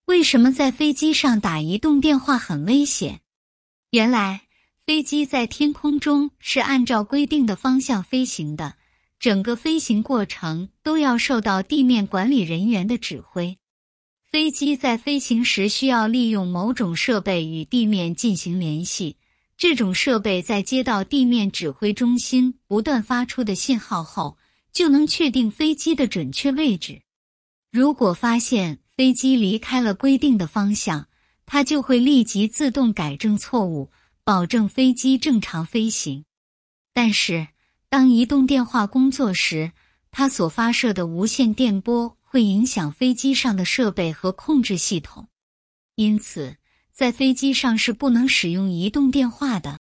为什么在飞机上打移动电话很危险？原来，飞机在天空中是按照规定的方向飞行的，整个飞行过程都要受到地面管理人员的指挥。飞机在飞行时需要利用某种设备与地面进行联系，这种设备在接到地面指挥中心不断发出的信号后，就能确定飞机的准确位置。如果发现飞机离开了规定的方向，它就会立即自动改正错误，保证飞机正常飞行。但是，当移动电话工作时，它所发射的无线电波会影响飞机上的设备和控制系统，因此，在飞机上是不能使用移动电话的。